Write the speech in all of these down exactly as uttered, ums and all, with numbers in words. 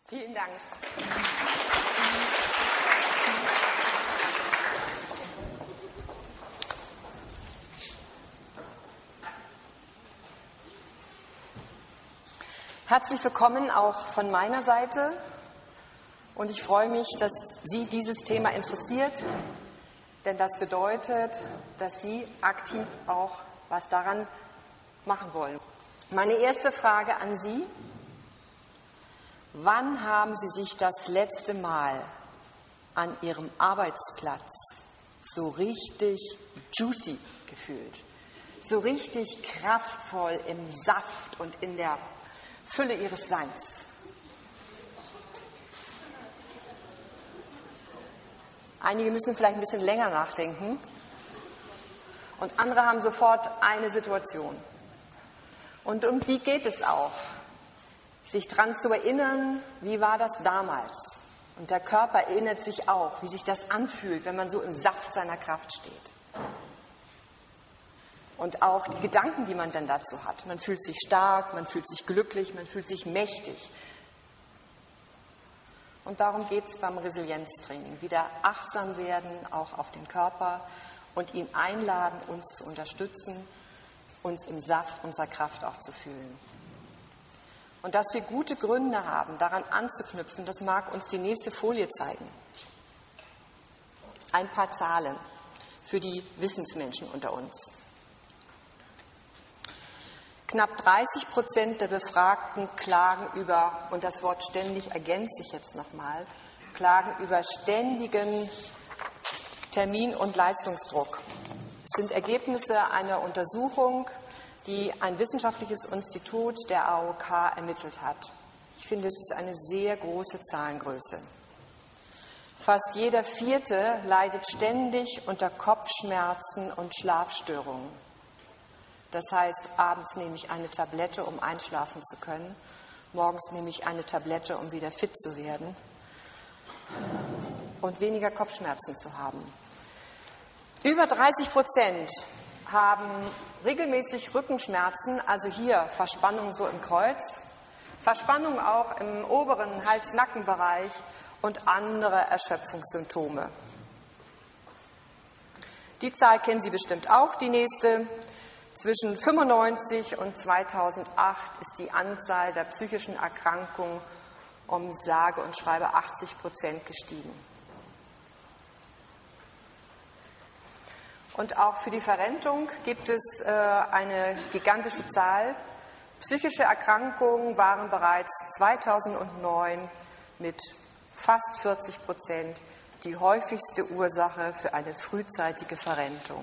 Vielen Dank. Herzlich willkommen auch von meiner Seite und ich freue mich, dass Sie dieses Thema interessiert, denn das bedeutet, dass Sie aktiv auch was daran machen wollen. Meine erste Frage an Sie: Wann haben Sie sich das letzte Mal an Ihrem Arbeitsplatz so richtig juicy gefühlt, so richtig kraftvoll im Saft und in der Fülle Ihres Seins? Einige müssen vielleicht ein bisschen länger nachdenken und andere haben sofort eine Situation. Und um die geht es auch, sich daran zu erinnern, wie war das damals. Und der Körper erinnert sich auch, wie sich das anfühlt, wenn man so im Saft seiner Kraft steht. Und auch die Gedanken, die man dann dazu hat. Man fühlt sich stark, man fühlt sich glücklich, man fühlt sich mächtig. Und darum geht es beim Resilienztraining. Wieder achtsam werden, auch auf den Körper und ihn einladen, uns zu unterstützen, uns im Saft unserer Kraft auch zu fühlen. Und dass wir gute Gründe haben, daran anzuknüpfen, das mag uns die nächste Folie zeigen. Ein paar Zahlen für die Wissensmenschen unter uns. Knapp dreißig Prozent der Befragten klagen über, und das Wort ständig ergänze ich jetzt nochmal, klagen über ständigen Termin- und Leistungsdruck. Es sind Ergebnisse einer Untersuchung, die ein wissenschaftliches Institut der A O K ermittelt hat. Ich finde, es ist eine sehr große Zahlengröße. Fast jeder Vierte leidet ständig unter Kopfschmerzen und Schlafstörungen. Das heißt, abends nehme ich eine Tablette, um einschlafen zu können. Morgens nehme ich eine Tablette, um wieder fit zu werden und weniger Kopfschmerzen zu haben. Über dreißig Prozent haben regelmäßig Rückenschmerzen, also hier Verspannung so im Kreuz, Verspannung auch im oberen Hals-Nacken-Bereich und andere Erschöpfungssymptome. Die Zahl kennen Sie bestimmt auch, die nächste. Zwischen fünfundneunzig und zweitausendacht ist die Anzahl der psychischen Erkrankungen um sage und schreibe achtzig Prozent gestiegen. Und auch für die Verrentung gibt es äh, eine gigantische Zahl. Psychische Erkrankungen waren bereits zweitausendneun mit fast vierzig Prozent die häufigste Ursache für eine frühzeitige Verrentung.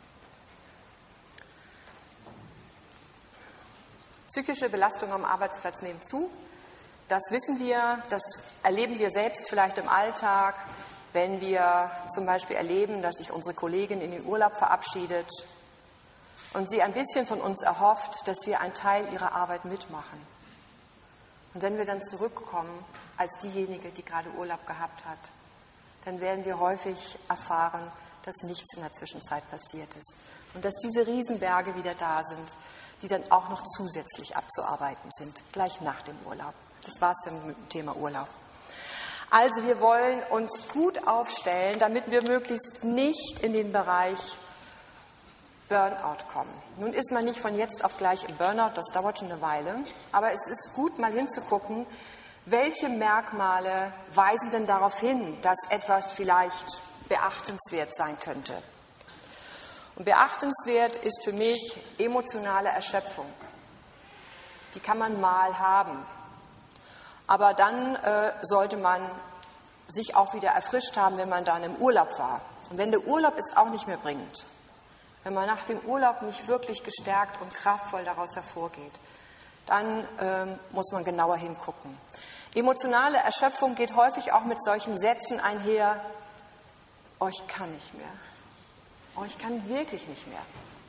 Psychische Belastungen am Arbeitsplatz nehmen zu. Das wissen wir, das erleben wir selbst vielleicht im Alltag, wenn wir zum Beispiel erleben, dass sich unsere Kollegin in den Urlaub verabschiedet und sie ein bisschen von uns erhofft, dass wir einen Teil ihrer Arbeit mitmachen. Und wenn wir dann zurückkommen als diejenige, die gerade Urlaub gehabt hat, dann werden wir häufig erfahren, dass nichts in der Zwischenzeit passiert ist und dass diese Riesenberge wieder da sind, die dann auch noch zusätzlich abzuarbeiten sind, gleich nach dem Urlaub. Das war es dann mit dem Thema Urlaub. Also wir wollen uns gut aufstellen, damit wir möglichst nicht in den Bereich Burnout kommen. Nun ist man nicht von jetzt auf gleich im Burnout, das dauert schon eine Weile, aber es ist gut, mal hinzugucken, welche Merkmale weisen denn darauf hin, dass etwas vielleicht beachtenswert sein könnte. Und beachtenswert ist für mich emotionale Erschöpfung. Die kann man mal haben. Aber dann äh, sollte man sich auch wieder erfrischt haben, wenn man dann im Urlaub war. Und wenn der Urlaub es auch nicht mehr bringt, wenn man nach dem Urlaub nicht wirklich gestärkt und kraftvoll daraus hervorgeht, dann äh, muss man genauer hingucken. Emotionale Erschöpfung geht häufig auch mit solchen Sätzen einher: Oh, ich kann nicht mehr. Oh, ich kann wirklich nicht mehr.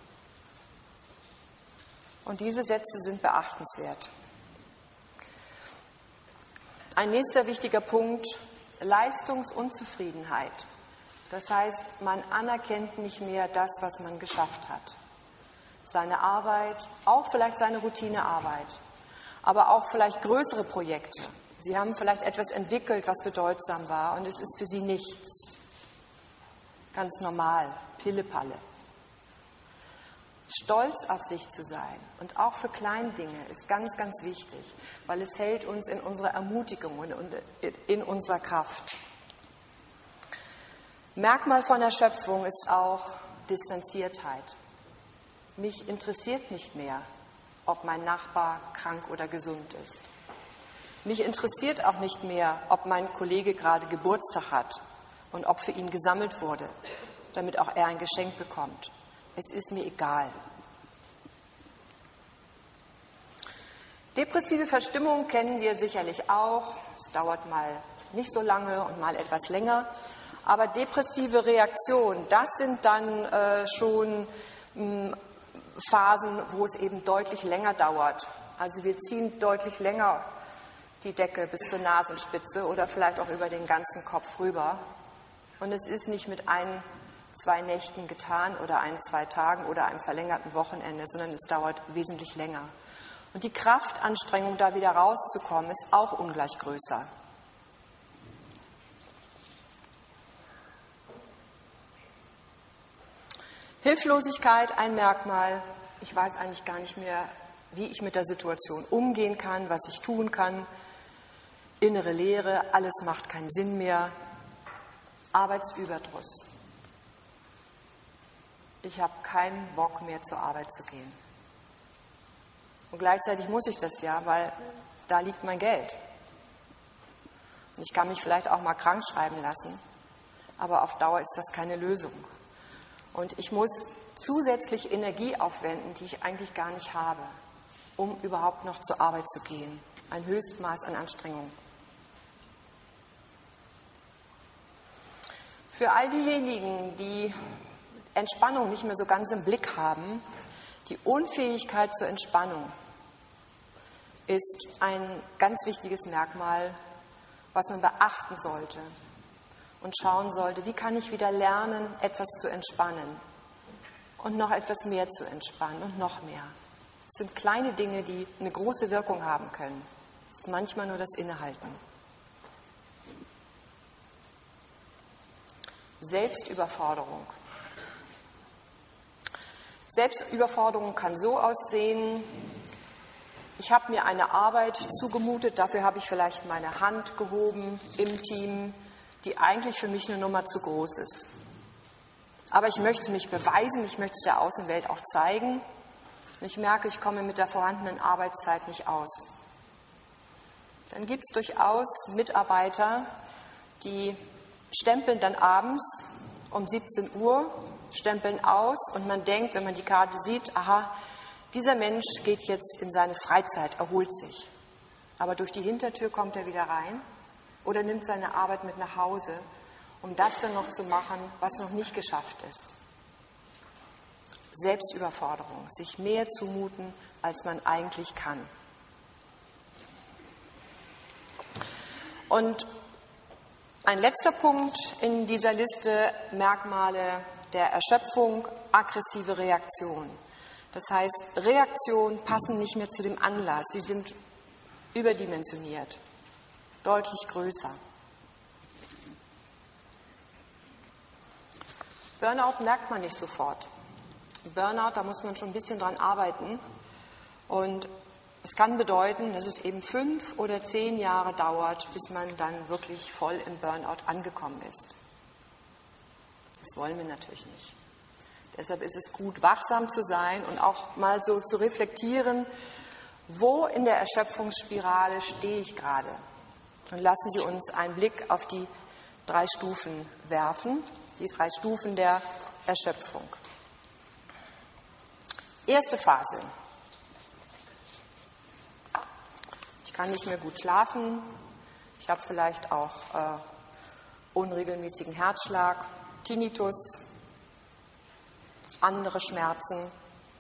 Und diese Sätze sind beachtenswert. Ein nächster wichtiger Punkt: Leistungsunzufriedenheit. Das heißt, man anerkennt nicht mehr das, was man geschafft hat. Seine Arbeit, auch vielleicht seine Routinearbeit, aber auch vielleicht größere Projekte, Sie haben vielleicht etwas entwickelt, was bedeutsam war, und es ist für Sie nichts. Ganz normal, Pillepalle. Stolz auf sich zu sein und auch für Kleindinge ist ganz, ganz wichtig, weil es hält uns in unserer Ermutigung und in unserer Kraft. Merkmal von Erschöpfung ist auch Distanziertheit. Mich interessiert nicht mehr, ob mein Nachbar krank oder gesund ist. Mich interessiert auch nicht mehr, ob mein Kollege gerade Geburtstag hat und ob für ihn gesammelt wurde, damit auch er ein Geschenk bekommt. Es ist mir egal. Depressive Verstimmung kennen wir sicherlich auch. Es dauert mal nicht so lange und mal etwas länger. Aber depressive Reaktionen, das sind dann äh, schon mh, Phasen, wo es eben deutlich länger dauert. Also wir ziehen deutlich länger die Decke bis zur Nasenspitze oder vielleicht auch über den ganzen Kopf rüber. Und es ist nicht mit ein, zwei Nächten getan oder ein, zwei Tagen oder einem verlängerten Wochenende, sondern es dauert wesentlich länger. Und die Kraftanstrengung, da wieder rauszukommen, ist auch ungleich größer. Hilflosigkeit, ein Merkmal. Ich weiß eigentlich gar nicht mehr, wie ich mit der Situation umgehen kann, was ich tun kann. Innere Leere, alles macht keinen Sinn mehr. Arbeitsüberdruss. Ich habe keinen Bock mehr zur Arbeit zu gehen. Und gleichzeitig muss ich das ja, weil da liegt mein Geld. Und ich kann mich vielleicht auch mal krank schreiben lassen, aber auf Dauer ist das keine Lösung. Und ich muss zusätzlich Energie aufwenden, die ich eigentlich gar nicht habe, um überhaupt noch zur Arbeit zu gehen. Ein Höchstmaß an Anstrengung. Für all diejenigen, die Entspannung nicht mehr so ganz im Blick haben, die Unfähigkeit zur Entspannung ist ein ganz wichtiges Merkmal, was man beachten sollte und schauen sollte, wie kann ich wieder lernen, etwas zu entspannen und noch etwas mehr zu entspannen und noch mehr. Es sind kleine Dinge, die eine große Wirkung haben können. Es ist manchmal nur das Innehalten. Selbstüberforderung. Selbstüberforderung kann so aussehen: Ich habe mir eine Arbeit zugemutet, dafür habe ich vielleicht meine Hand gehoben im Team, die eigentlich für mich eine Nummer zu groß ist. Aber ich möchte mich beweisen, ich möchte es der Außenwelt auch zeigen. Und ich merke, ich komme mit der vorhandenen Arbeitszeit nicht aus. Dann gibt es durchaus Mitarbeiter, die stempeln dann abends um siebzehn Uhr, stempeln aus und man denkt, wenn man die Karte sieht, aha, dieser Mensch geht jetzt in seine Freizeit, erholt sich. Aber durch die Hintertür kommt er wieder rein oder nimmt seine Arbeit mit nach Hause, um das dann noch zu machen, was noch nicht geschafft ist. Selbstüberforderung, sich mehr zumuten, als man eigentlich kann. Und ein letzter Punkt in dieser Liste: Merkmale der Erschöpfung, aggressive Reaktion. Das heißt, Reaktionen passen nicht mehr zu dem Anlass, sie sind überdimensioniert, deutlich größer. Burnout merkt man nicht sofort. Burnout, da muss man schon ein bisschen dran arbeiten. Und es kann bedeuten, dass es eben fünf oder zehn Jahre dauert, bis man dann wirklich voll im Burnout angekommen ist. Das wollen wir natürlich nicht. Deshalb ist es gut, wachsam zu sein und auch mal so zu reflektieren, wo in der Erschöpfungsspirale stehe ich gerade. Und lassen Sie uns einen Blick auf die drei Stufen werfen, die drei Stufen der Erschöpfung. Erste Phase. Ich kann nicht mehr gut schlafen. Ich habe vielleicht auch äh, unregelmäßigen Herzschlag, Tinnitus, andere Schmerzen.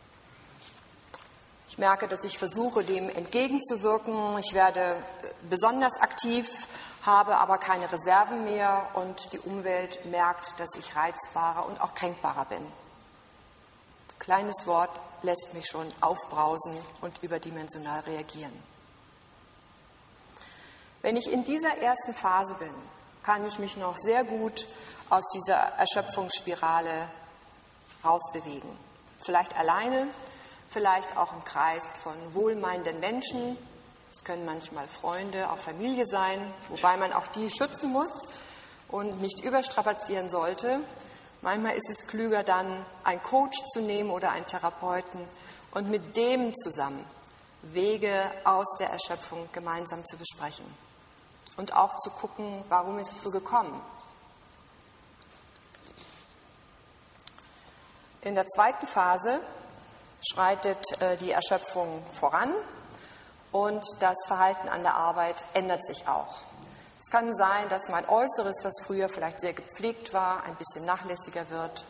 Ich merke, dass ich versuche, dem entgegenzuwirken. Ich werde besonders aktiv, habe aber keine Reserven mehr und die Umwelt merkt, dass ich reizbarer und auch kränkbarer bin. Kleines Wort lässt mich schon aufbrausen und überdimensional reagieren. Wenn ich in dieser ersten Phase bin, kann ich mich noch sehr gut aus dieser Erschöpfungsspirale rausbewegen. Vielleicht alleine, vielleicht auch im Kreis von wohlmeinenden Menschen. Es können manchmal Freunde, auch Familie sein, wobei man auch die schützen muss und nicht überstrapazieren sollte. Manchmal ist es klüger, dann einen Coach zu nehmen oder einen Therapeuten und mit dem zusammen Wege aus der Erschöpfung gemeinsam zu besprechen. Und auch zu gucken, warum ist es so gekommen. In der zweiten Phase schreitet äh, die Erschöpfung voran und das Verhalten an der Arbeit ändert sich auch. Es kann sein, dass mein Äußeres, das früher vielleicht sehr gepflegt war, ein bisschen nachlässiger wird.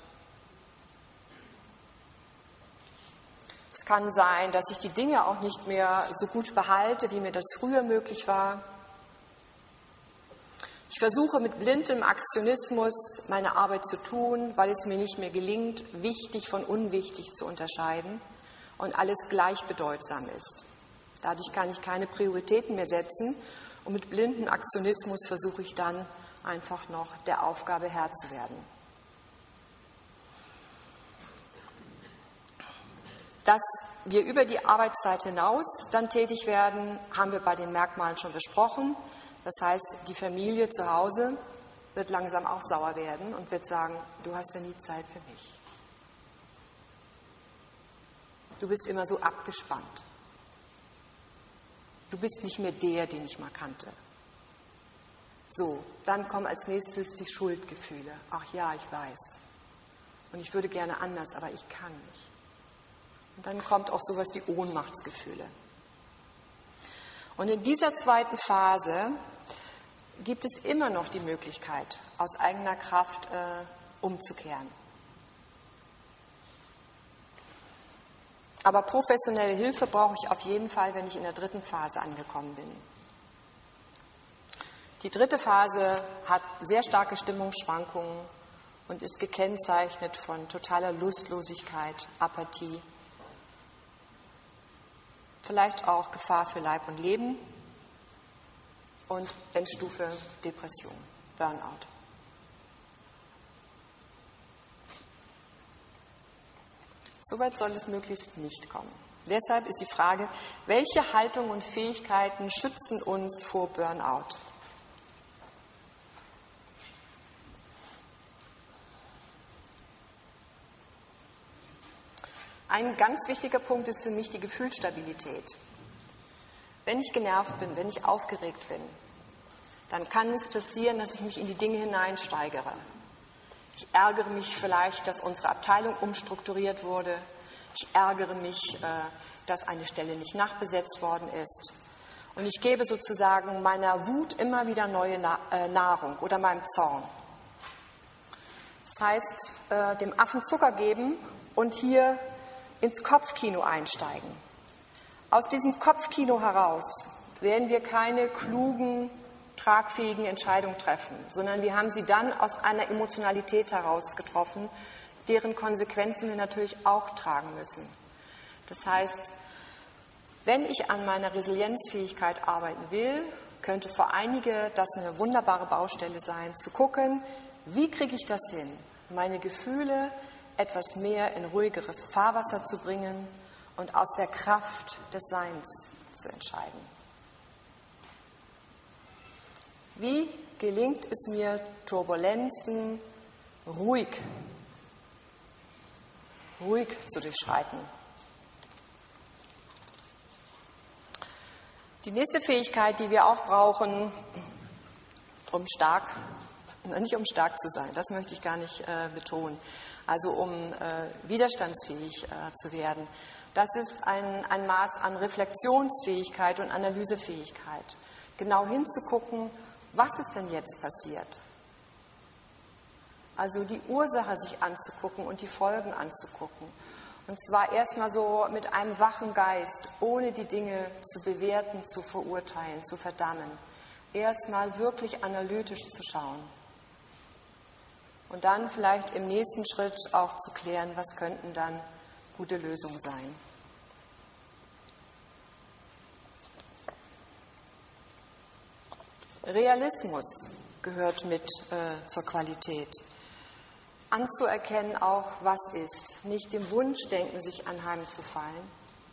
Es kann sein, dass ich die Dinge auch nicht mehr so gut behalte, wie mir das früher möglich war. Ich versuche mit blindem Aktionismus meine Arbeit zu tun, weil es mir nicht mehr gelingt, wichtig von unwichtig zu unterscheiden und alles gleichbedeutsam ist. Dadurch kann ich keine Prioritäten mehr setzen und mit blindem Aktionismus versuche ich dann einfach noch der Aufgabe Herr zu werden. Dass wir über die Arbeitszeit hinaus dann tätig werden, haben wir bei den Merkmalen schon besprochen. Das heißt, die Familie zu Hause wird langsam auch sauer werden und wird sagen, du hast ja nie Zeit für mich. Du bist immer so abgespannt. Du bist nicht mehr der, den ich mal kannte. So, dann kommen als nächstes die Schuldgefühle. Ach ja, ich weiß. Und ich würde gerne anders, aber ich kann nicht. Und dann kommt auch sowas wie Ohnmachtsgefühle. Und in dieser zweiten Phase gibt es immer noch die Möglichkeit, aus eigener Kraft äh, umzukehren. Aber professionelle Hilfe brauche ich auf jeden Fall, wenn ich in der dritten Phase angekommen bin. Die dritte Phase hat sehr starke Stimmungsschwankungen und ist gekennzeichnet von totaler Lustlosigkeit, Apathie, vielleicht auch Gefahr für Leib und Leben und Endstufe Depression, Burnout. Soweit soll es möglichst nicht kommen. Deshalb ist die Frage, welche Haltung und Fähigkeiten schützen uns vor Burnout? Ein ganz wichtiger Punkt ist für mich die Gefühlsstabilität. Wenn ich genervt bin, wenn ich aufgeregt bin, dann kann es passieren, dass ich mich in die Dinge hineinsteigere. Ich ärgere mich vielleicht, dass unsere Abteilung umstrukturiert wurde. Ich ärgere mich, dass eine Stelle nicht nachbesetzt worden ist. Und ich gebe sozusagen meiner Wut immer wieder neue Nahrung oder meinem Zorn. Das heißt, dem Affen Zucker geben und hier ins Kopfkino einsteigen. Aus diesem Kopfkino heraus werden wir keine klugen, tragfähigen Entscheidungen treffen, sondern wir haben sie dann aus einer Emotionalität heraus getroffen, deren Konsequenzen wir natürlich auch tragen müssen. Das heißt, wenn ich an meiner Resilienzfähigkeit arbeiten will, könnte für einige das eine wunderbare Baustelle sein, zu gucken, wie kriege ich das hin, meine Gefühle etwas mehr in ruhigeres Fahrwasser zu bringen und aus der Kraft des Seins zu entscheiden. Wie gelingt es mir, Turbulenzen ruhig, ruhig zu durchschreiten? Die nächste Fähigkeit, die wir auch brauchen, um stark, nicht um stark zu sein, das möchte ich gar nicht äh, betonen, also um äh, widerstandsfähig äh, zu werden, das ist ein, ein Maß an Reflexionsfähigkeit und Analysefähigkeit. Genau hinzugucken, was ist denn jetzt passiert? Also die Ursache sich anzugucken und die Folgen anzugucken. Und zwar erstmal so mit einem wachen Geist, ohne die Dinge zu bewerten, zu verurteilen, zu verdammen. Erstmal wirklich analytisch zu schauen. Und dann vielleicht im nächsten Schritt auch zu klären, was könnten dann gute Lösungen sein. Realismus gehört mit äh, zur Qualität. Anzuerkennen auch, was ist, nicht dem Wunschdenken sich anheimzufallen,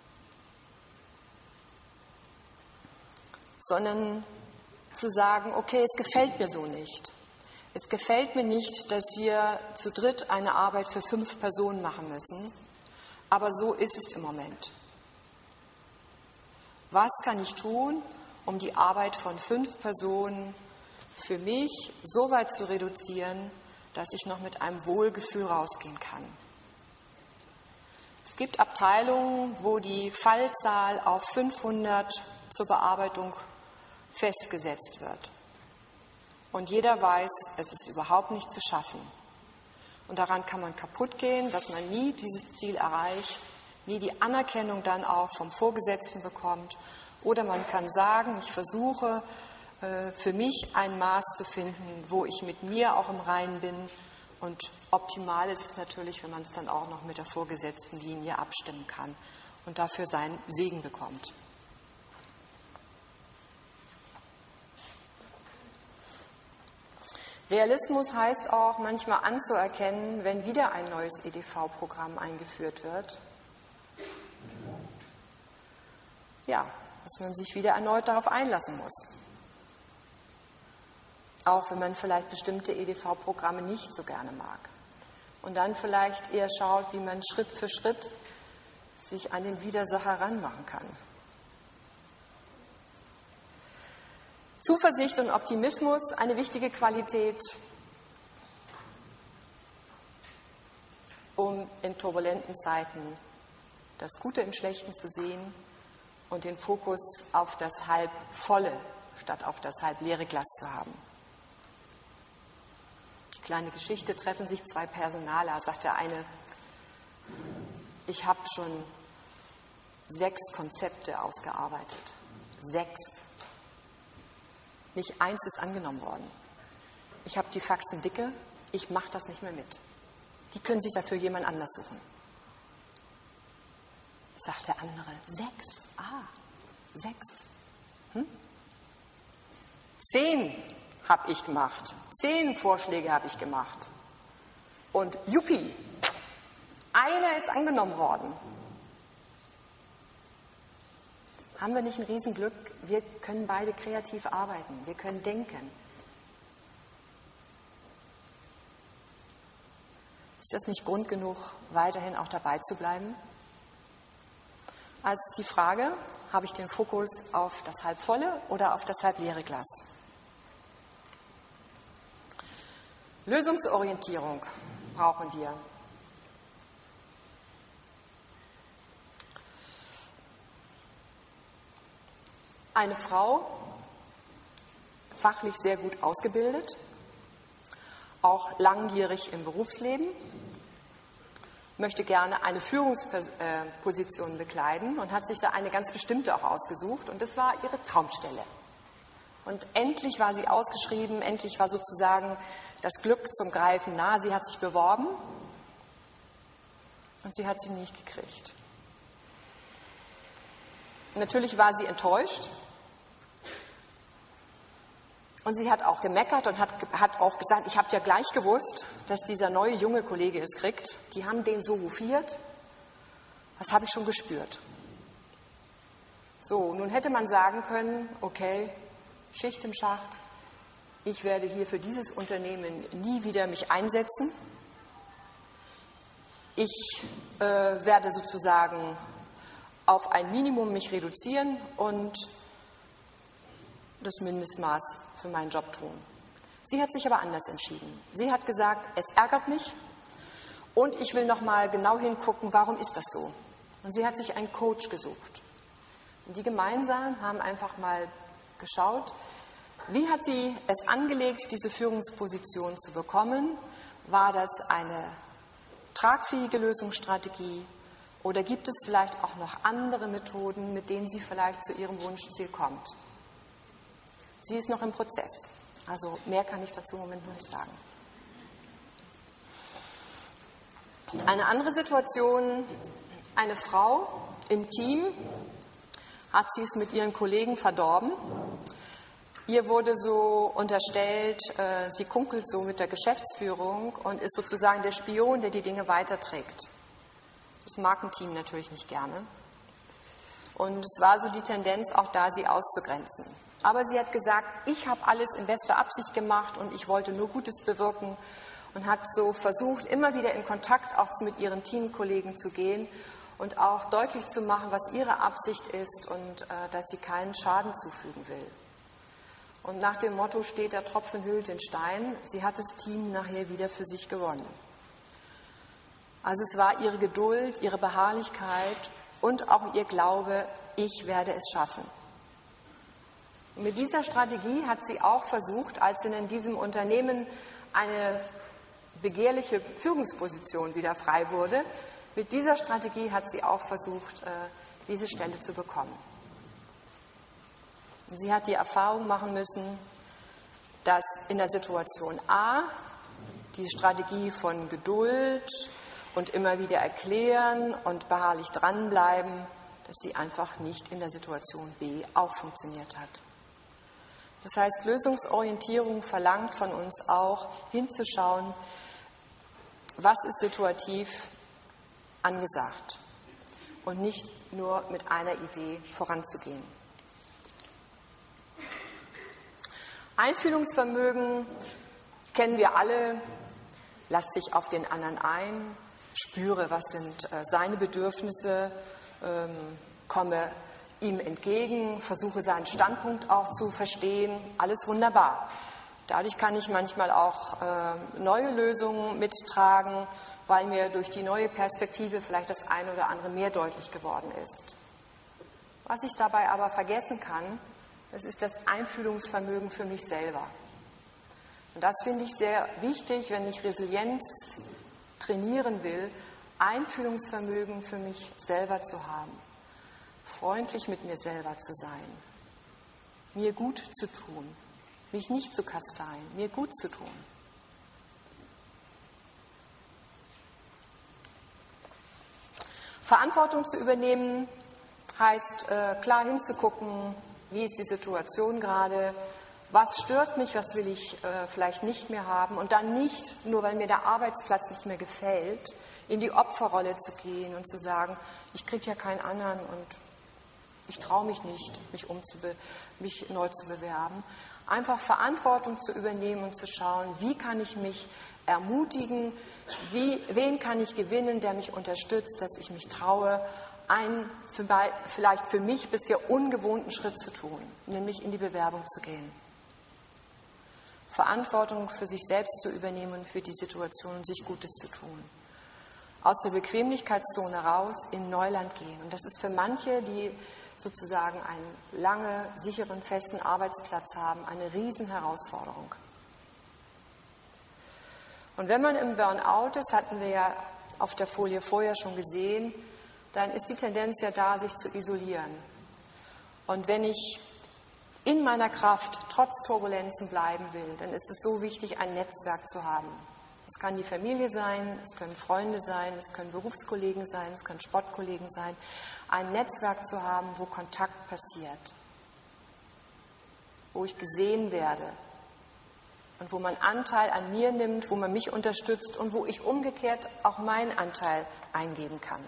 sondern zu sagen, okay, es gefällt mir so nicht. Es gefällt mir nicht, dass wir zu dritt eine Arbeit für fünf Personen machen müssen, aber so ist es im Moment. Was kann ich tun, um die Arbeit von fünf Personen für mich so weit zu reduzieren, dass ich noch mit einem Wohlgefühl rausgehen kann? Es gibt Abteilungen, wo die Fallzahl auf fünfhundert zur Bearbeitung festgesetzt wird. Und jeder weiß, es ist überhaupt nicht zu schaffen. Und daran kann man kaputt gehen, dass man nie dieses Ziel erreicht, nie die Anerkennung dann auch vom Vorgesetzten bekommt. Oder man kann sagen, ich versuche äh, für mich ein Maß zu finden, wo ich mit mir auch im Reinen bin. Und optimal ist es natürlich, wenn man es dann auch noch mit der vorgesetzten Linie abstimmen kann und dafür seinen Segen bekommt. Realismus heißt auch, manchmal anzuerkennen, wenn wieder ein neues E D V-Programm eingeführt wird. Ja, dass man sich wieder erneut darauf einlassen muss. Auch wenn man vielleicht bestimmte E D V-Programme nicht so gerne mag. Und dann vielleicht eher schaut, wie man Schritt für Schritt sich an den Widersacher ranmachen kann. Zuversicht und Optimismus, eine wichtige Qualität, um in turbulenten Zeiten das Gute im Schlechten zu sehen und den Fokus auf das Halbvolle statt auf das halbleere Glas zu haben. Kleine Geschichte, treffen sich zwei Personaler, sagt der eine, ich habe schon sechs Konzepte ausgearbeitet. Sechs. Nicht eins ist angenommen worden. Ich habe die Faxen dicke, ich mache das nicht mehr mit. Die können sich dafür jemand anders suchen. Sagt der andere, sechs, ah, sechs. Hm? Zehn habe ich gemacht, zehn Vorschläge habe ich gemacht. Und juppie, einer ist angenommen worden. Haben wir nicht ein Riesenglück? Wir können beide kreativ arbeiten, wir können denken. Ist das nicht Grund genug, weiterhin auch dabei zu bleiben? Also die Frage, habe ich den Fokus auf das halbvolle oder auf das halbleere Glas? Lösungsorientierung brauchen wir. Eine Frau, fachlich sehr gut ausgebildet, auch langjährig im Berufsleben, möchte gerne eine Führungsposition bekleiden und hat sich da eine ganz bestimmte auch ausgesucht und das war ihre Traumstelle. Und endlich war sie ausgeschrieben, endlich war sozusagen das Glück zum Greifen nah. Sie hat sich beworben und sie hat sie nicht gekriegt. Natürlich war sie enttäuscht. Und sie hat auch gemeckert und hat, hat auch gesagt, ich habe ja gleich gewusst, dass dieser neue junge Kollege es kriegt. Die haben den so hofiert. Das habe ich schon gespürt. So, nun hätte man sagen können, okay, Schicht im Schacht, ich werde hier für dieses Unternehmen nie wieder mich einsetzen. Ich äh, werde sozusagen auf ein Minimum mich reduzieren und das Mindestmaß für meinen Job tun. Sie hat sich aber anders entschieden. Sie hat gesagt, es ärgert mich und ich will noch mal genau hingucken, warum ist das so? Und sie hat sich einen Coach gesucht. Und die gemeinsam haben einfach mal geschaut, wie hat sie es angelegt, diese Führungsposition zu bekommen? War das eine tragfähige Lösungsstrategie oder gibt es vielleicht auch noch andere Methoden, mit denen sie vielleicht zu ihrem Wunschziel kommt? Sie ist noch im Prozess, also mehr kann ich dazu im Moment noch nicht sagen. Eine andere Situation, eine Frau im Team hat sie es mit ihren Kollegen verdorben, Ihr wurde so unterstellt, äh, sie kunkelt so mit der Geschäftsführung und ist sozusagen der Spion, der die Dinge weiterträgt. Das mag ein Team natürlich nicht gerne. Und es war so die Tendenz auch da, sie auszugrenzen. Aber sie hat gesagt, ich habe alles in bester Absicht gemacht und ich wollte nur Gutes bewirken und hat so versucht, immer wieder in Kontakt auch mit ihren Teamkollegen zu gehen und auch deutlich zu machen, was ihre Absicht ist und äh, dass sie keinen Schaden zufügen will. Und nach dem Motto steht, der Tropfen höhlt den Stein. Sie hat das Team nachher wieder für sich gewonnen. Also es war ihre Geduld, ihre Beharrlichkeit und auch ihr Glaube, ich werde es schaffen. Und mit dieser Strategie hat sie auch versucht, als sie in diesem Unternehmen eine begehrliche Führungsposition wieder frei wurde, mit dieser Strategie hat sie auch versucht, diese Stelle zu bekommen. Sie hat die Erfahrung machen müssen, dass in der Situation A die Strategie von Geduld und immer wieder erklären und beharrlich dranbleiben, dass sie einfach nicht in der Situation B auch funktioniert hat. Das heißt, Lösungsorientierung verlangt von uns auch, hinzuschauen, was ist situativ angesagt und nicht nur mit einer Idee voranzugehen. Einfühlungsvermögen kennen wir alle. Lass dich auf den anderen ein, spüre, was sind äh, seine Bedürfnisse, ähm, komme ihm entgegen, versuche seinen Standpunkt auch zu verstehen. Alles wunderbar. Dadurch kann ich manchmal auch äh, neue Lösungen mittragen, weil mir durch die neue Perspektive vielleicht das eine oder andere mehr deutlich geworden ist. Was ich dabei aber vergessen kann, das ist das Einfühlungsvermögen für mich selber. Und das finde ich sehr wichtig, wenn ich Resilienz trainieren will, Einfühlungsvermögen für mich selber zu haben, freundlich mit mir selber zu sein, mir gut zu tun, mich nicht zu kasteien, mir gut zu tun. Verantwortung zu übernehmen heißt, äh, klar hinzugucken, wie ist die Situation gerade, was stört mich, was will ich äh, vielleicht nicht mehr haben und dann nicht, nur weil mir der Arbeitsplatz nicht mehr gefällt, in die Opferrolle zu gehen und zu sagen, ich kriege ja keinen anderen und ich traue mich nicht, mich, umzube- mich neu zu bewerben. Einfach Verantwortung zu übernehmen und zu schauen, wie kann ich mich ermutigen, wie, wen kann ich gewinnen, der mich unterstützt, dass ich mich traue, einen für, vielleicht für mich bisher ungewohnten Schritt zu tun, nämlich in die Bewerbung zu gehen. Verantwortung für sich selbst zu übernehmen und für die Situation und sich Gutes zu tun. Aus der Bequemlichkeitszone raus in Neuland gehen. Und das ist für manche, die sozusagen einen lange, sicheren, festen Arbeitsplatz haben, eine Riesenherausforderung. Und wenn man im Burnout ist, hatten wir ja auf der Folie vorher schon gesehen, dann ist die Tendenz ja da, sich zu isolieren. Und wenn ich in meiner Kraft trotz Turbulenzen bleiben will, dann ist es so wichtig, ein Netzwerk zu haben. Es kann die Familie sein, es können Freunde sein, es können Berufskollegen sein, es können Sportkollegen sein. Ein Netzwerk zu haben, wo Kontakt passiert, wo ich gesehen werde und wo man Anteil an mir nimmt, wo man mich unterstützt und wo ich umgekehrt auch meinen Anteil eingeben kann.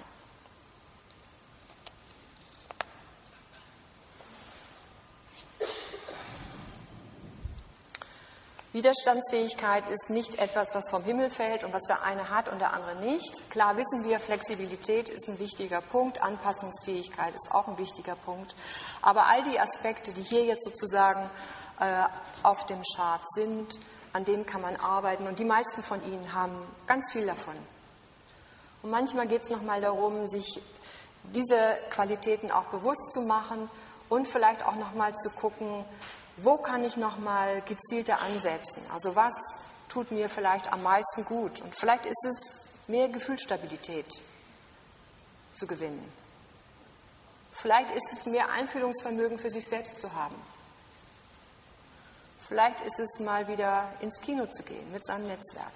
Widerstandsfähigkeit ist nicht etwas, was vom Himmel fällt und was der eine hat und der andere nicht. Klar wissen wir, Flexibilität ist ein wichtiger Punkt, Anpassungsfähigkeit ist auch ein wichtiger Punkt. Aber all die Aspekte, die hier jetzt sozusagen äh, auf dem Chart sind, an denen kann man arbeiten und die meisten von Ihnen haben ganz viel davon. Und manchmal geht es nochmal darum, sich diese Qualitäten auch bewusst zu machen und vielleicht auch nochmal zu gucken, wo kann ich noch mal gezielter ansetzen? Also was tut mir vielleicht am meisten gut? Und vielleicht ist es mehr Gefühlsstabilität zu gewinnen. Vielleicht ist es mehr Einfühlungsvermögen für sich selbst zu haben. Vielleicht ist es mal wieder ins Kino zu gehen mit seinem Netzwerk.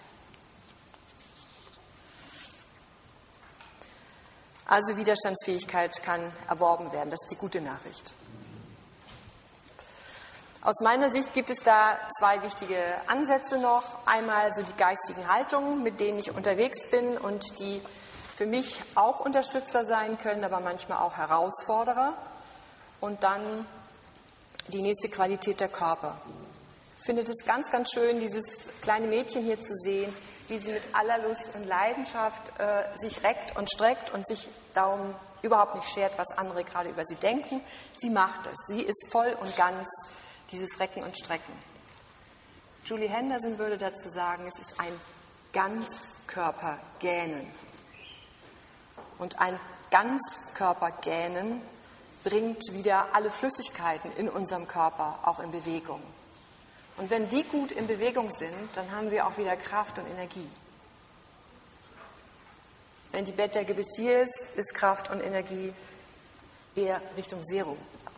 Also Widerstandsfähigkeit kann erworben werden. Das ist die gute Nachricht. Aus meiner Sicht gibt es da zwei wichtige Ansätze noch. Einmal so die geistigen Haltungen, mit denen ich unterwegs bin und die für mich auch Unterstützer sein können, aber manchmal auch Herausforderer. Und dann die nächste Qualität der Körper. Ich finde es ganz, ganz schön, dieses kleine Mädchen hier zu sehen, wie sie mit aller Lust und Leidenschaft äh, sich reckt und streckt und sich darum überhaupt nicht schert, was andere gerade über sie denken. Sie macht es. Sie ist voll und ganz dieses Recken und Strecken. Julie Henderson würde dazu sagen, es ist ein Ganzkörpergähnen. Und ein Ganzkörpergähnen bringt wieder alle Flüssigkeiten in unserem Körper auch in Bewegung. Und wenn die gut in Bewegung sind, dann haben wir auch wieder Kraft und Energie. Wenn die Bettdecke bis hier ist, ist Kraft und Energie eher Richtung Zero.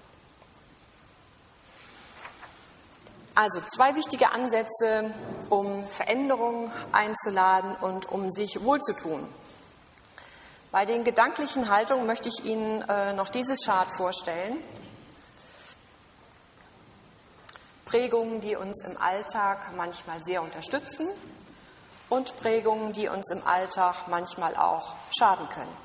Also zwei wichtige Ansätze, um Veränderungen einzuladen und um sich wohlzutun. Bei den gedanklichen Haltungen möchte ich Ihnen äh, noch dieses Chart vorstellen. Prägungen, die uns im Alltag manchmal sehr unterstützen und Prägungen, die uns im Alltag manchmal auch schaden können.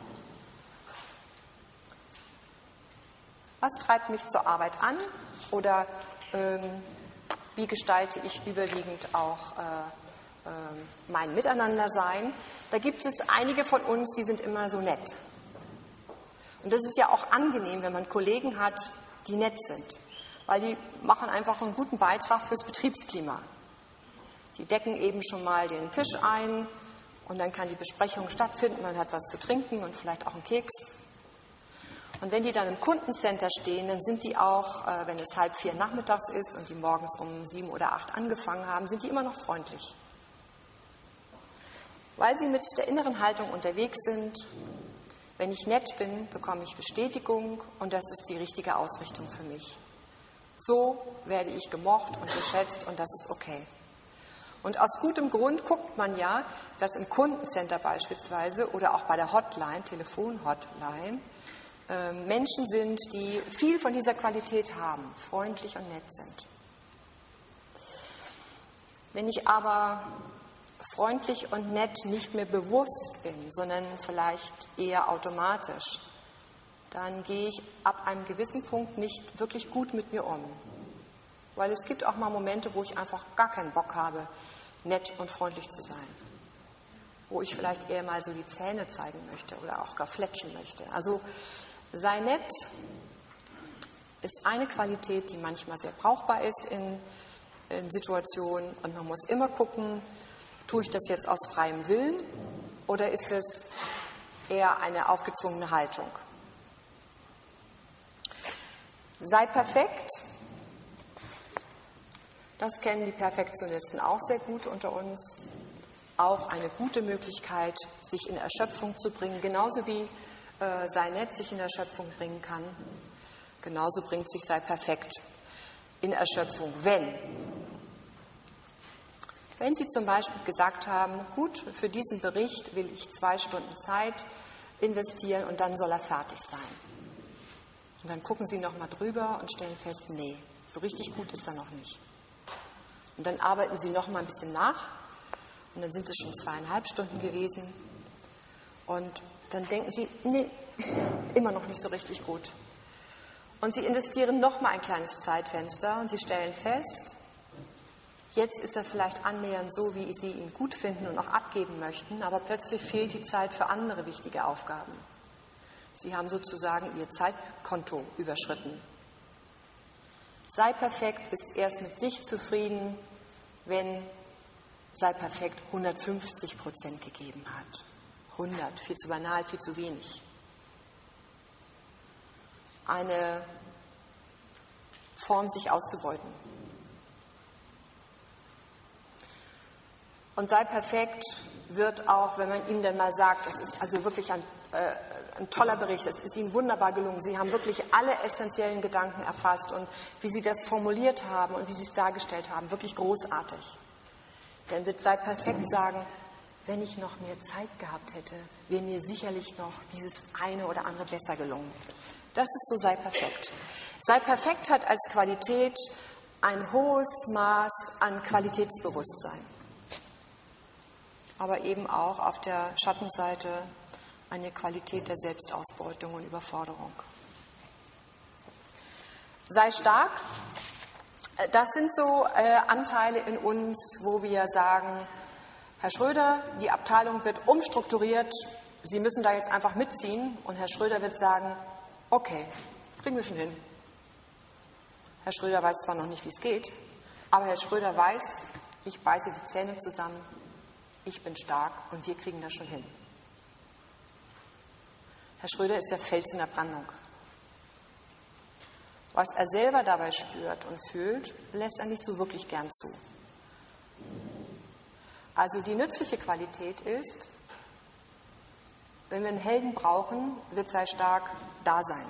Was treibt mich zur Arbeit an oder ähm, wie gestalte ich überwiegend auch äh, äh, mein Miteinandersein? Da gibt es einige von uns, die sind immer so nett. Und das ist ja auch angenehm, wenn man Kollegen hat, die nett sind, weil die machen einfach einen guten Beitrag fürs Betriebsklima. Die decken eben schon mal den Tisch ein und dann kann die Besprechung stattfinden, man hat was zu trinken und vielleicht auch einen Keks. Und wenn die dann im Kundencenter stehen, dann sind die auch, äh, wenn es halb vier nachmittags ist und die morgens um sieben oder acht angefangen haben, sind die immer noch freundlich. Weil sie mit der inneren Haltung unterwegs sind. Wenn ich nett bin, bekomme ich Bestätigung und das ist die richtige Ausrichtung für mich. So werde ich gemocht und geschätzt und das ist okay. Und aus gutem Grund guckt man ja, dass im Kundencenter beispielsweise oder auch bei der Hotline, Telefon-Hotline, äh, Menschen sind, die viel von dieser Qualität haben, freundlich und nett sind. Wenn ich aber freundlich und nett nicht mehr bewusst bin, sondern vielleicht eher automatisch, dann gehe ich ab einem gewissen Punkt nicht wirklich gut mit mir um. Weil es gibt auch mal Momente, wo ich einfach gar keinen Bock habe, nett und freundlich zu sein. Wo ich vielleicht eher mal so die Zähne zeigen möchte oder auch gar fletschen möchte. Also sei nett ist eine Qualität, die manchmal sehr brauchbar ist in, in Situationen und man muss immer gucken, tue ich das jetzt aus freiem Willen oder ist es eher eine aufgezwungene Haltung? Sei perfekt. Das kennen die Perfektionisten auch sehr gut unter uns. Auch eine gute Möglichkeit, sich in Erschöpfung zu bringen, genauso wie äh, sei nett sich in Erschöpfung bringen kann. Genauso bringt sich sei perfekt in Erschöpfung, wenn. Wenn Sie zum Beispiel gesagt haben, gut, für diesen Bericht will ich zwei Stunden Zeit investieren und dann soll er fertig sein. Und dann gucken Sie nochmal drüber und stellen fest, nee, so richtig gut ist er noch nicht. Und dann arbeiten Sie noch mal ein bisschen nach und dann sind es schon zweieinhalb Stunden gewesen. Und dann denken Sie, nee, immer noch nicht so richtig gut. Und Sie investieren noch mal ein kleines Zeitfenster und Sie stellen fest, jetzt ist er vielleicht annähernd so, wie Sie ihn gut finden und auch abgeben möchten, aber plötzlich fehlt die Zeit für andere wichtige Aufgaben. Sie haben sozusagen Ihr Zeitkonto überschritten. Sei perfekt ist erst mit sich zufrieden, wenn sei perfekt hundertfünfzig Prozent gegeben hat. hundert, viel zu banal, viel zu wenig. Eine Form, sich auszubeuten. Und sei perfekt wird auch, wenn man ihm dann mal sagt, das ist also wirklich ein, äh, ein toller Bericht, es ist Ihnen wunderbar gelungen, Sie haben wirklich alle essentiellen Gedanken erfasst und wie Sie das formuliert haben und wie Sie es dargestellt haben, wirklich großartig. Dann wird sei perfekt sagen, wenn ich noch mehr Zeit gehabt hätte, wäre mir sicherlich noch dieses eine oder andere besser gelungen. Das ist so sei perfekt. Sei perfekt hat als Qualität, ein hohes Maß an Qualitätsbewusstsein, aber eben auch auf der Schattenseite eine Qualität der Selbstausbeutung und Überforderung. Sei stark, das sind so äh, Anteile in uns, wo wir sagen, Herr Schröder, die Abteilung wird umstrukturiert, Sie müssen da jetzt einfach mitziehen, und Herr Schröder wird sagen, okay, kriegen wir schon hin. Herr Schröder weiß zwar noch nicht, wie es geht, aber Herr Schröder weiß, ich beiße die Zähne zusammen, ich bin stark und wir kriegen das schon hin. Herr Schröder ist der Fels in der Brandung. Was er selber dabei spürt und fühlt, lässt er nicht so wirklich gern zu. Also die nützliche Qualität ist, wenn wir einen Helden brauchen, wird Sei stark da sein.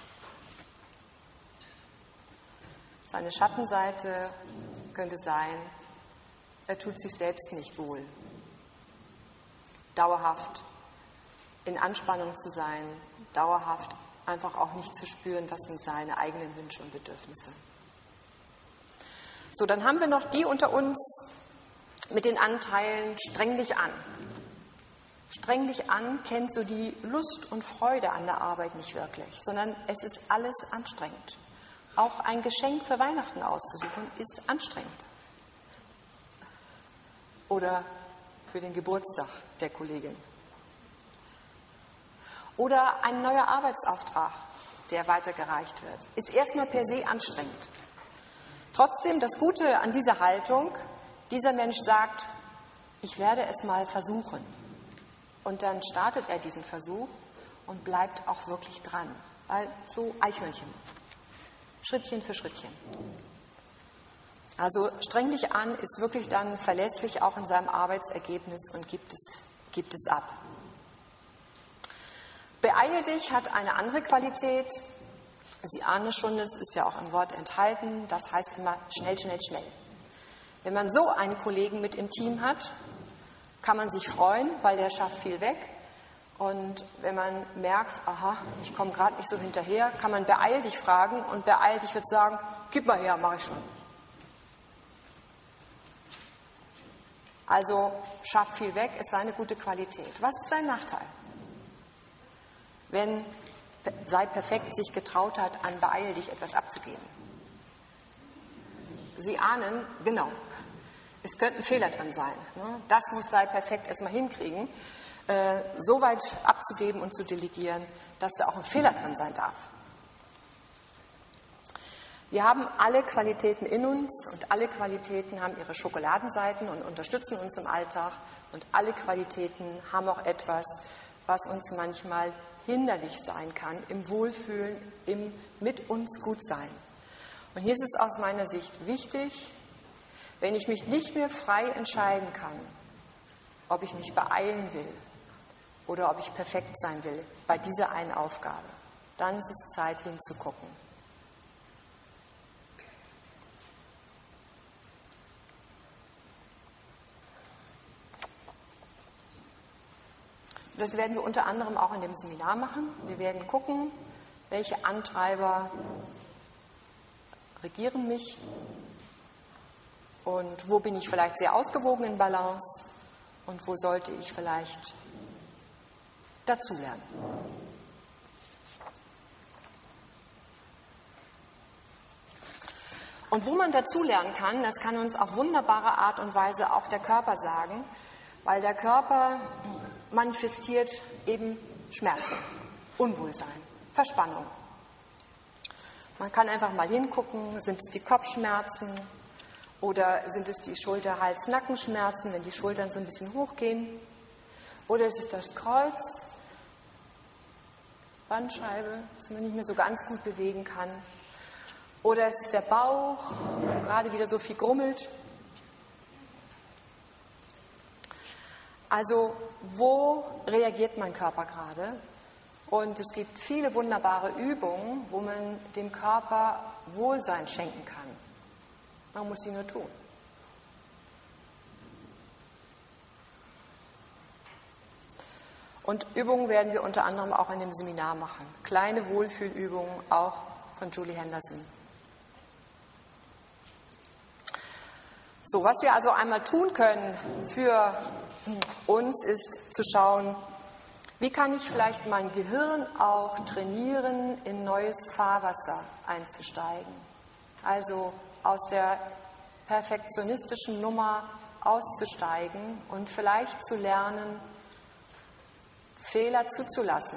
Seine Schattenseite könnte sein, er tut sich selbst nicht wohl. Dauerhaft in Anspannung zu sein, dauerhaft einfach auch nicht zu spüren, was sind seine eigenen Wünsche und Bedürfnisse. So, dann haben wir noch die unter uns mit den Anteilen streng dich an. Streng dich an kennt so die Lust und Freude an der Arbeit nicht wirklich, sondern es ist alles anstrengend. Auch ein Geschenk für Weihnachten auszusuchen ist anstrengend. Oder für den Geburtstag der Kollegin. Oder ein neuer Arbeitsauftrag, der weitergereicht wird, ist erstmal per se anstrengend. Trotzdem, das Gute an dieser Haltung, dieser Mensch sagt, ich werde es mal versuchen. Und dann startet er diesen Versuch und bleibt auch wirklich dran. Weil so Eichhörnchen, Schrittchen für Schrittchen. Also streng dich an, ist wirklich dann verlässlich auch in seinem Arbeitsergebnis und gibt es, gibt es ab. Beeile dich hat eine andere Qualität. Sie ahnen schon, es ist ja auch im Wort enthalten. Das heißt immer schnell, schnell, schnell. Wenn man so einen Kollegen mit im Team hat, kann man sich freuen, weil der schafft viel weg. Und wenn man merkt, aha, ich komme gerade nicht so hinterher, kann man beeil dich fragen, und beeil dich wird sagen, gib mal her, mache ich schon. Also schafft viel weg, ist seine gute Qualität. Was ist sein Nachteil? Wenn Sei perfekt sich getraut hat, an beeil dich etwas abzugeben. Sie ahnen, genau, es könnten Fehler drin sein. Das muss Sei perfekt erstmal hinkriegen, äh, so weit abzugeben und zu delegieren, dass da auch ein Fehler drin sein darf. Wir haben alle Qualitäten in uns, und alle Qualitäten haben ihre Schokoladenseiten und unterstützen uns im Alltag, und alle Qualitäten haben auch etwas, was uns manchmal hinderlich sein kann im Wohlfühlen, im mit uns gut sein. Und hier ist es aus meiner Sicht wichtig, wenn ich mich nicht mehr frei entscheiden kann, ob ich mich beeilen will oder ob ich perfekt sein will bei dieser einen Aufgabe, dann ist es Zeit hinzugucken. Das werden wir unter anderem auch in dem Seminar machen. Wir werden gucken, welche Antreiber regieren mich und wo bin ich vielleicht sehr ausgewogen in Balance und wo sollte ich vielleicht dazulernen. Und wo man dazulernen kann, das kann uns auf wunderbare Art und Weise auch der Körper sagen, weil der Körper manifestiert eben Schmerzen, Unwohlsein, Verspannung. Man kann einfach mal hingucken, sind es die Kopfschmerzen oder sind es die Schulter-, Hals-, Nackenschmerzen, wenn die Schultern so ein bisschen hochgehen, oder ist es das Kreuz, Bandscheibe, dass man nicht mehr so ganz gut bewegen kann, oder ist es der Bauch, wo gerade wieder so viel grummelt. Also wo reagiert mein Körper gerade? Und es gibt viele wunderbare Übungen, wo man dem Körper Wohlsein schenken kann. Man muss sie nur tun. Und Übungen werden wir unter anderem auch in dem Seminar machen. Kleine Wohlfühlübungen, auch von Julie Henderson. So, was wir also einmal tun können für uns ist zu schauen, wie kann ich vielleicht mein Gehirn auch trainieren, in neues Fahrwasser einzusteigen. Also aus der perfektionistischen Nummer auszusteigen und vielleicht zu lernen, Fehler zuzulassen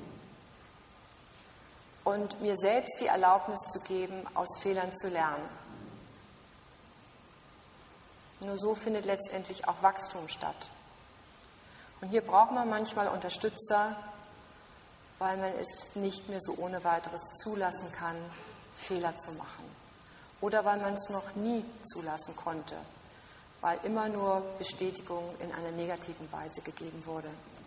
und mir selbst die Erlaubnis zu geben, aus Fehlern zu lernen. Nur so findet letztendlich auch Wachstum statt. Und hier braucht man manchmal Unterstützer, weil man es nicht mehr so ohne weiteres zulassen kann, Fehler zu machen. Oder weil man es noch nie zulassen konnte, weil immer nur Bestätigung in einer negativen Weise gegeben wurde.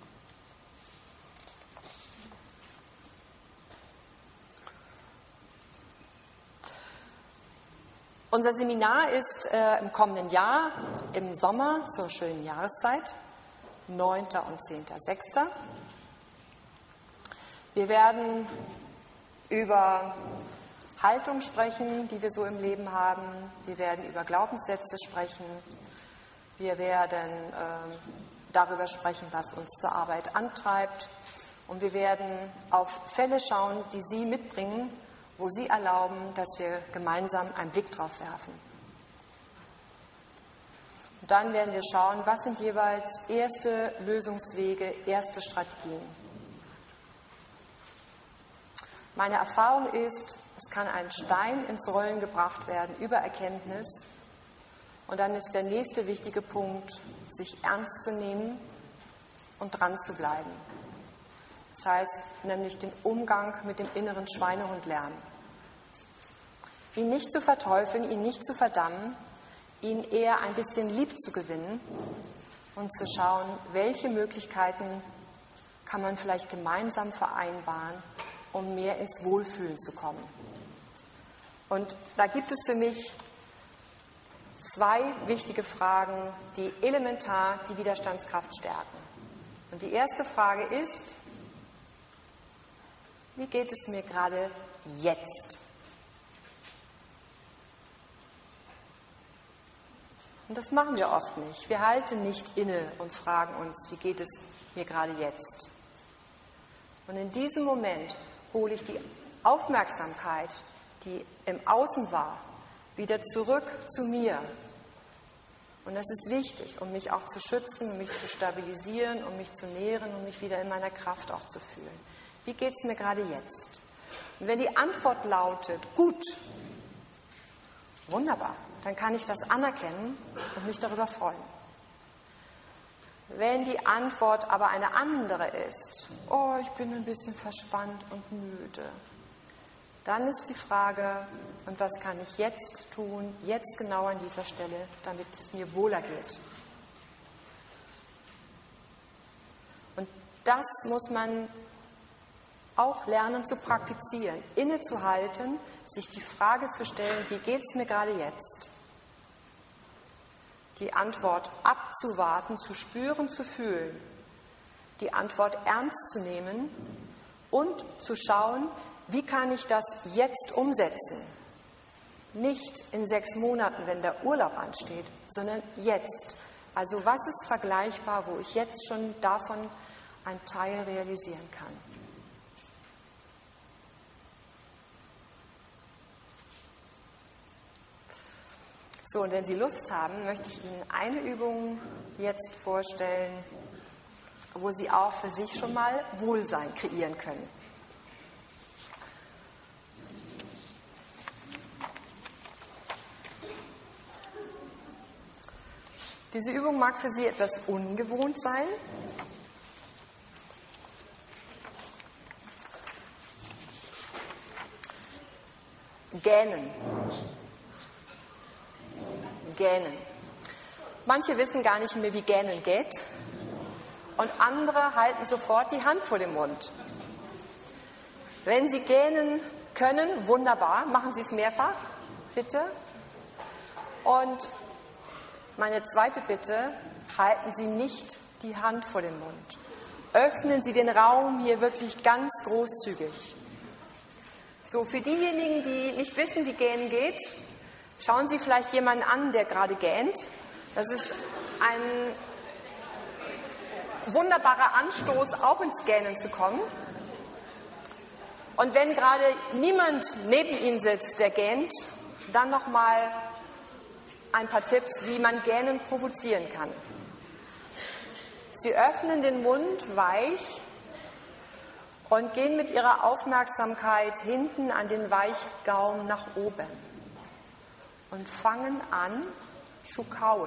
Unser Seminar ist äh, im kommenden Jahr, im Sommer, zur schönen Jahreszeit, neunten und zehnten sechsten Wir werden über Haltung sprechen, die wir so im Leben haben. Wir werden über Glaubenssätze sprechen. Wir werden äh, darüber sprechen, was uns zur Arbeit antreibt. Und wir werden auf Fälle schauen, die Sie mitbringen, wo Sie erlauben, dass wir gemeinsam einen Blick drauf werfen. Und dann werden wir schauen, was sind jeweils erste Lösungswege, erste Strategien. Meine Erfahrung ist, es kann ein Stein ins Rollen gebracht werden über Erkenntnis. Und dann ist der nächste wichtige Punkt, sich ernst zu nehmen und dran zu bleiben. Das heißt, nämlich den Umgang mit dem inneren Schweinehund lernen. Ihn nicht zu verteufeln, ihn nicht zu verdammen, ihn eher ein bisschen lieb zu gewinnen und zu schauen, welche Möglichkeiten kann man vielleicht gemeinsam vereinbaren, um mehr ins Wohlfühlen zu kommen. Und da gibt es für mich zwei wichtige Fragen, die elementar die Widerstandskraft stärken. Und die erste Frage ist, wie geht es mir gerade jetzt? Und das machen wir oft nicht. Wir halten nicht inne und fragen uns, wie geht es mir gerade jetzt? Und in diesem Moment hole ich die Aufmerksamkeit, die im Außen war, wieder zurück zu mir. Und das ist wichtig, um mich auch zu schützen, um mich zu stabilisieren, um mich zu nähren, um mich wieder in meiner Kraft auch zu fühlen. Wie geht es mir gerade jetzt? Und wenn die Antwort lautet, gut, wunderbar, dann kann ich das anerkennen und mich darüber freuen. Wenn die Antwort aber eine andere ist, oh, ich bin ein bisschen verspannt und müde, dann ist die Frage, und was kann ich jetzt tun, jetzt genau an dieser Stelle, damit es mir wohler geht? Und das muss man auch lernen zu praktizieren, innezuhalten, sich die Frage zu stellen, wie geht es mir gerade jetzt? Die Antwort abzuwarten, zu spüren, zu fühlen, die Antwort ernst zu nehmen und zu schauen, wie kann ich das jetzt umsetzen? Nicht in sechs Monaten, wenn der Urlaub ansteht, sondern jetzt. Also was ist vergleichbar, wo ich jetzt schon davon einen Teil realisieren kann? So, und wenn Sie Lust haben, möchte ich Ihnen eine Übung jetzt vorstellen, wo Sie auch für sich schon mal Wohlsein kreieren können. Diese Übung mag für Sie etwas ungewohnt sein. Gähnen. Gähnen. Manche wissen gar nicht mehr, wie Gähnen geht. Und andere halten sofort die Hand vor den Mund. Wenn Sie gähnen können, wunderbar, machen Sie es mehrfach, bitte. Und meine zweite Bitte, halten Sie nicht die Hand vor den Mund. Öffnen Sie den Raum hier wirklich ganz großzügig. So, für diejenigen, die nicht wissen, wie Gähnen geht, Schauen Sie vielleicht jemanden an, der gerade gähnt. Das ist ein wunderbarer Anstoß, auch ins Gähnen zu kommen. Und wenn gerade niemand neben Ihnen sitzt, der gähnt, dann nochmal ein paar Tipps, wie man Gähnen provozieren kann. Sie öffnen den Mund weich und gehen mit Ihrer Aufmerksamkeit hinten an den Weichgaumen nach oben und fangen an zu kauen.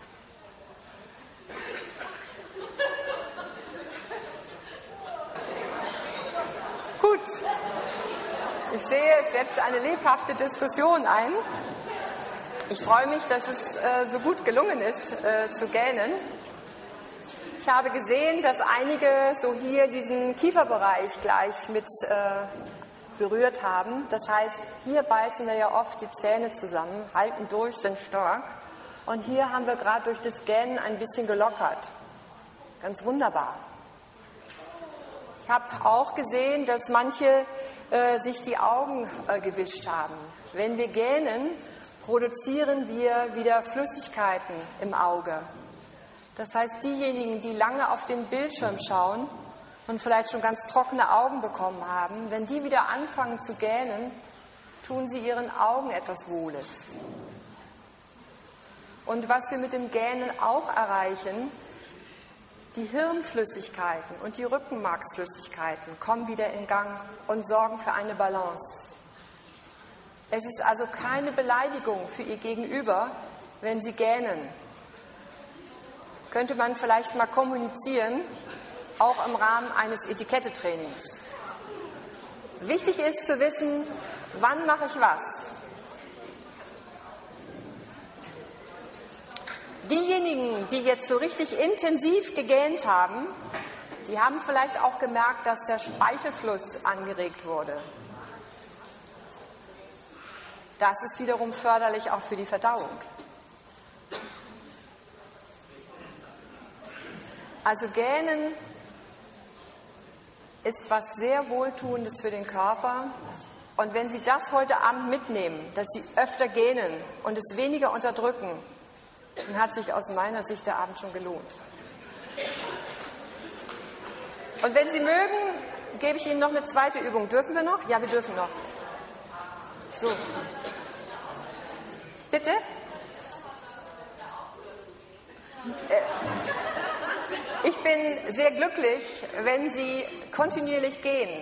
Gut, ich sehe, es setzt eine lebhafte Diskussion ein. Ich freue mich, dass es äh, so gut gelungen ist, äh, zu gähnen. Ich habe gesehen, dass einige so hier diesen Kieferbereich gleich mit äh, berührt haben. Das heißt, hier beißen wir ja oft die Zähne zusammen, halten durch, sind stark. Und hier haben wir gerade durch das Gähnen ein bisschen gelockert. Ganz wunderbar. Ich habe auch gesehen, dass manche äh, sich die Augen äh, gewischt haben. Wenn wir gähnen, produzieren wir wieder Flüssigkeiten im Auge. Das heißt, diejenigen, die lange auf den Bildschirm schauen und vielleicht schon ganz trockene Augen bekommen haben, wenn die wieder anfangen zu gähnen, tun sie ihren Augen etwas Wohles. Und was wir mit dem Gähnen auch erreichen, die Hirnflüssigkeiten und die Rückenmarksflüssigkeiten kommen wieder in Gang und sorgen für eine Balance. Es ist also keine Beleidigung für Ihr Gegenüber, wenn Sie gähnen. Könnte man vielleicht mal kommunizieren, auch im Rahmen eines Etikettetrainings. Wichtig ist zu wissen, wann mache ich was. Diejenigen, die jetzt so richtig intensiv gegähnt haben, die haben vielleicht auch gemerkt, dass der Speichelfluss angeregt wurde. Das ist wiederum förderlich auch für die Verdauung. Also Gähnen ist was sehr Wohltuendes für den Körper. Und wenn Sie das heute Abend mitnehmen, dass Sie öfter gähnen und es weniger unterdrücken, dann hat sich aus meiner Sicht der Abend schon gelohnt. Und wenn Sie mögen, gebe ich Ihnen noch eine zweite Übung. Dürfen wir noch? Ja, wir dürfen noch. So. Bitte? Ich bin sehr glücklich, wenn Sie kontinuierlich gehen.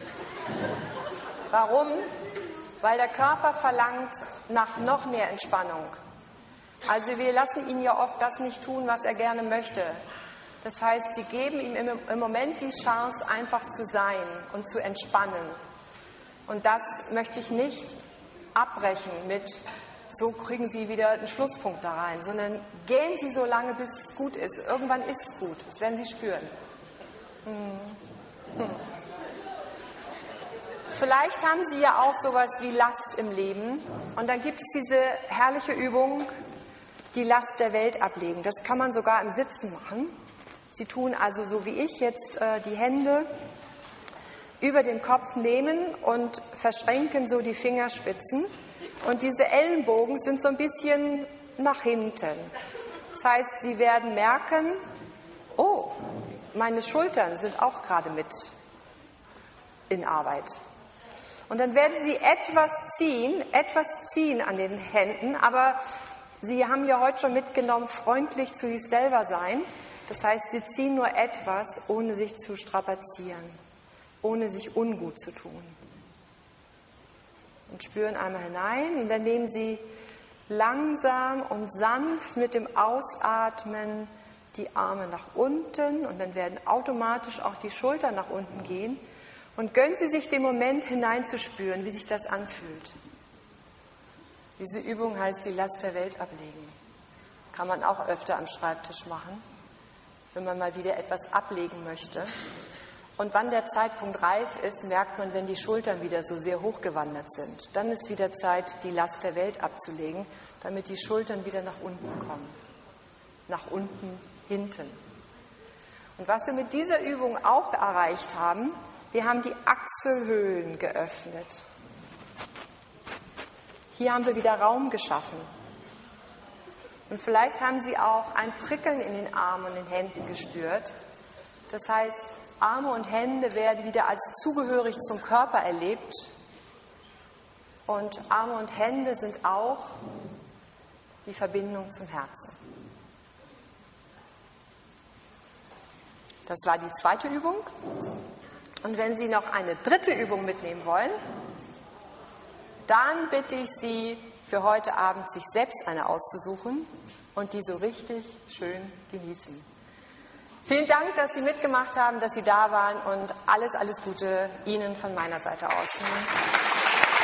Warum? Weil der Körper verlangt nach noch mehr Entspannung. Also wir lassen ihn ja oft das nicht tun, was er gerne möchte. Das heißt, Sie geben ihm im Moment die Chance, einfach zu sein und zu entspannen. Und das möchte ich nicht abbrechen mit, so kriegen Sie wieder einen Schlusspunkt da rein, sondern gehen Sie so lange, bis es gut ist. Irgendwann ist es gut, das werden Sie spüren. Hm. Hm. Vielleicht haben Sie ja auch sowas wie Last im Leben. Und dann gibt es diese herrliche Übung, die Last der Welt ablegen. Das kann man sogar im Sitzen machen. Sie tun also so wie ich jetzt äh, die Hände über den Kopf nehmen und verschränken so die Fingerspitzen. Und diese Ellenbogen sind so ein bisschen nach hinten. Das heißt, Sie werden merken, oh, meine Schultern sind auch gerade mit in Arbeit. Und dann werden Sie etwas ziehen, etwas ziehen an den Händen, aber Sie haben ja heute schon mitgenommen, freundlich zu sich selber sein. Das heißt, Sie ziehen nur etwas, ohne sich zu strapazieren, ohne sich ungut zu tun. Und spüren einmal hinein und dann nehmen Sie langsam und sanft mit dem Ausatmen die Arme nach unten und dann werden automatisch auch die Schultern nach unten gehen. Und gönnen Sie sich den Moment hineinzuspüren, wie sich das anfühlt. Diese Übung heißt die Last der Welt ablegen. Kann man auch öfter am Schreibtisch machen, wenn man mal wieder etwas ablegen möchte. Und wann der Zeitpunkt reif ist, merkt man, wenn die Schultern wieder so sehr hochgewandert sind. Dann ist wieder Zeit, die Last der Welt abzulegen, damit die Schultern wieder nach unten kommen. Nach unten, hinten. Und was wir mit dieser Übung auch erreicht haben, wir haben die Achselhöhlen geöffnet. Hier haben wir wieder Raum geschaffen. Und vielleicht haben Sie auch ein Prickeln in den Armen und den Händen gespürt. Das heißt, Arme und Hände werden wieder als zugehörig zum Körper erlebt. Und Arme und Hände sind auch die Verbindung zum Herzen. Das war die zweite Übung. Und wenn Sie noch eine dritte Übung mitnehmen wollen, dann bitte ich Sie, für heute Abend sich selbst eine auszusuchen und die so richtig schön genießen. Vielen Dank, dass Sie mitgemacht haben, dass Sie da waren und alles, alles Gute Ihnen von meiner Seite aus.